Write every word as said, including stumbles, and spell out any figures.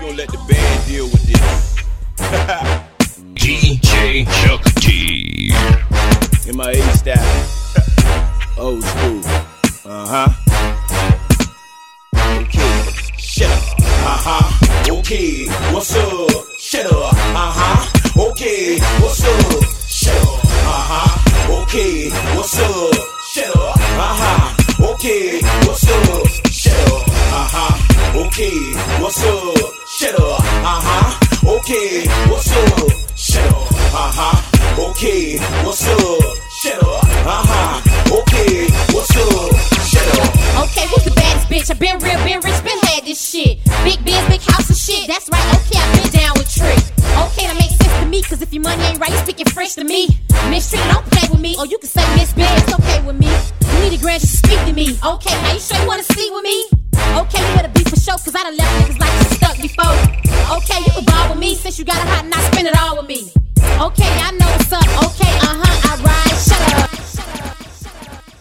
gonna let the band deal with this. D J Chuck D. In my A style. Old school. Uh-huh. Okay. Shut up. Uh-huh. Okay. What's up? Shut up. Uh-huh. Okay. What's up? Shut up. Uh-huh. Okay. What's up? Shut up. Uh-huh. Okay. What's up? Shut up. Uh-huh. Okay. What's up? Shut up. Uh-huh. Okay. What's up? Shut up. Uh-huh. Okay. What's up? Shut up. Uh-huh. Okay. What's up? Shut up. Okay, who's the baddest bitch? I been real, been rich, been had this shit. Big biz, big house and shit. That's right, okay, I been down with Trick. Okay, that makes sense to me, cause if your money ain't right, you speaking French to me. Miss Trick, don't play with me. Or you can say Miss Biz, it's okay with me. You need a grand just to speak to me. Okay, now you sure you wanna sleep with me? Okay, you better be for sure, cause I done left niggas like you stuck before. Okay, you can ball with me, since you got a hot knot, spend it all with me. Okay, I know